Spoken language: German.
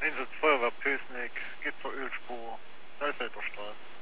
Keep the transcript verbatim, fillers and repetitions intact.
Einsatz Feuerwehr Pösneck, geht zur Ölspur, Salzwälder Straße.